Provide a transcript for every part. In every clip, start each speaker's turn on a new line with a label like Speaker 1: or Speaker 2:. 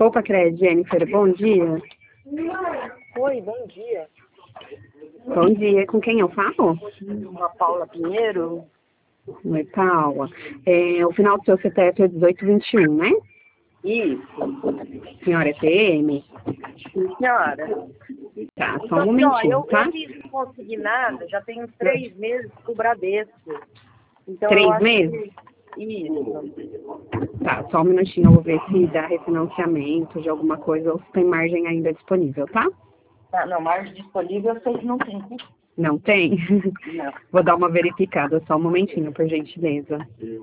Speaker 1: Opa, Cred, Jennifer, bom dia.
Speaker 2: Oi, bom dia.
Speaker 1: Bom dia, com quem eu falo?
Speaker 2: A Paula Pinheiro.
Speaker 1: Oi, Paula. O final do seu CPF é 1821, né?
Speaker 2: Isso.
Speaker 1: Senhora é PM?
Speaker 2: Sim, senhora.
Speaker 1: Tá, só um momentinho, tá?
Speaker 2: Eu fiz consignado, já tem uns 3 meses com o Bradesco. Então,
Speaker 1: 3 meses?
Speaker 2: Isso.
Speaker 1: Tá, só um minutinho, eu vou ver se dá refinanciamento de alguma coisa ou se tem margem ainda disponível, tá?
Speaker 2: Tá, não, margem disponível eu sei que não tem.
Speaker 1: Não tem?
Speaker 2: Não.
Speaker 1: Vou dar uma verificada, só um momentinho, por gentileza.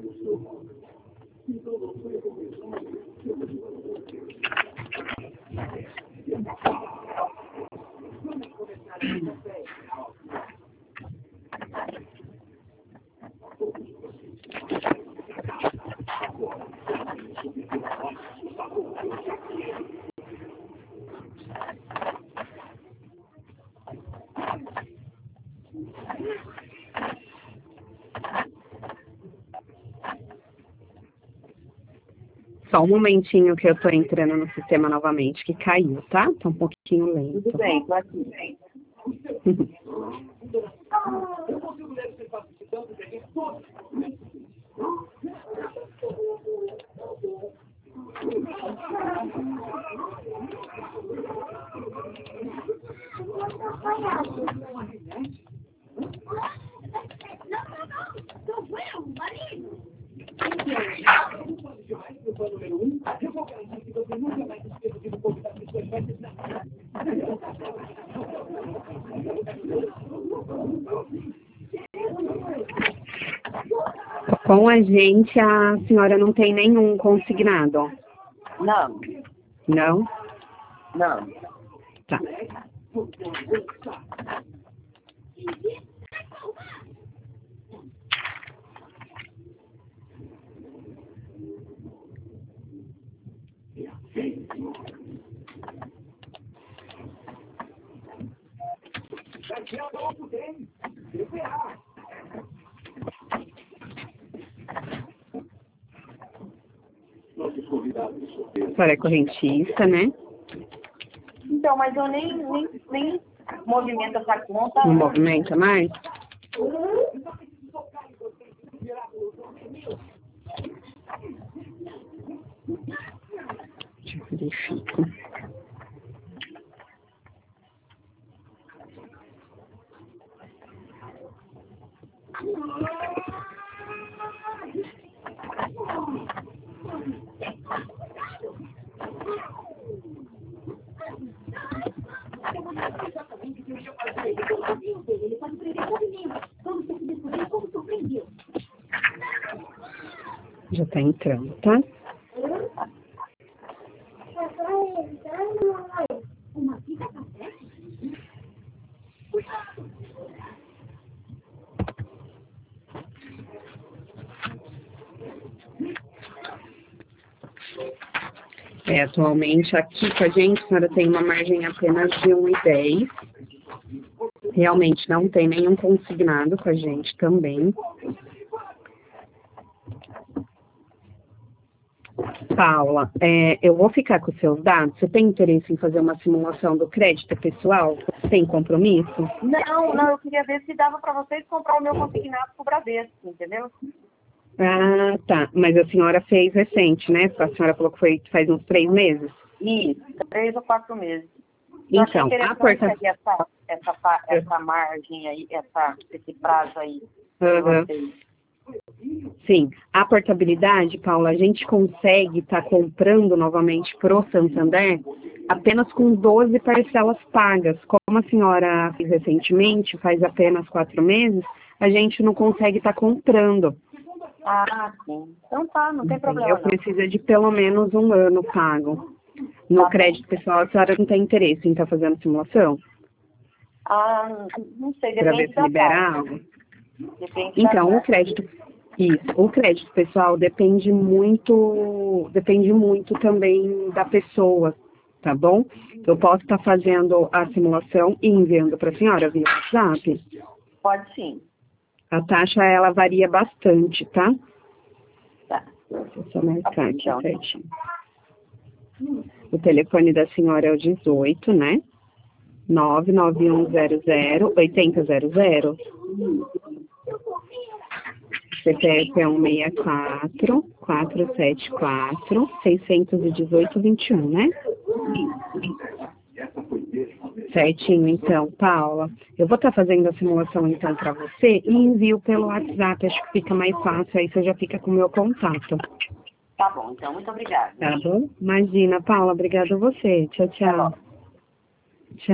Speaker 1: Só um momentinho que eu tô entrando no sistema novamente, que caiu, tá? Tá um pouquinho lento.
Speaker 2: Tudo bem, tô aqui.
Speaker 1: Com a gente, a senhora não tem nenhum consignado?
Speaker 2: Não,
Speaker 1: Não?
Speaker 2: não.
Speaker 1: Tá. A senhora é correntista, né?
Speaker 2: Então, mas eu nem movimento essa conta.
Speaker 1: Não movimenta mais? Deixa eu verifico. Já tá entrando, tá? Atualmente aqui com a gente, a senhora tem uma margem apenas de 1,10. Realmente não tem nenhum consignado com a gente também. Paula, eu vou ficar com os seus dados. Você tem interesse em fazer uma simulação do crédito pessoal? Tem compromisso?
Speaker 2: Não, eu queria ver se dava para vocês comprar o meu consignado com o Bradesco, entendeu?
Speaker 1: Ah, tá. Mas a senhora fez recente, né? A senhora falou que foi faz uns 3 meses?
Speaker 2: Isso, 3 ou 4 meses.
Speaker 1: Então,
Speaker 2: a essa margem aí, esse prazo aí.
Speaker 1: Uhum. Sim, a portabilidade, Paula, a gente consegue estar comprando novamente pro Santander apenas com 12 parcelas pagas. Como a senhora fez recentemente, faz apenas 4 meses, a gente não consegue estar comprando.
Speaker 2: Ah, sim. Então tá, não tem problema.
Speaker 1: Eu preciso de pelo menos 1 ano pago. No crédito pessoal, a senhora não tem interesse em estar fazendo simulação?
Speaker 2: Ah, não sei,
Speaker 1: para ver
Speaker 2: depende
Speaker 1: se
Speaker 2: da
Speaker 1: libera
Speaker 2: taxa.
Speaker 1: algo.
Speaker 2: Depende
Speaker 1: Então,
Speaker 2: da
Speaker 1: o crédito, isso, o crédito pessoal depende muito também da pessoa, tá bom? Eu posso estar fazendo a simulação e enviando para a senhora via WhatsApp.
Speaker 2: Pode sim.
Speaker 1: A taxa, ela varia bastante, tá?
Speaker 2: Tá.
Speaker 1: Deixa eu só marcar aqui certinho. O telefone da senhora é o 18, né? 99100-8000. CPF é 164-474-618-21, né? Certinho, então, Paula. Eu vou estar fazendo a simulação, então, para você e envio pelo WhatsApp. Acho que fica mais fácil, aí você já fica com o meu contato.
Speaker 2: Tá bom, então, muito obrigada.
Speaker 1: Tá bom? Imagina, Paula. Obrigada a você. Tchau, tchau.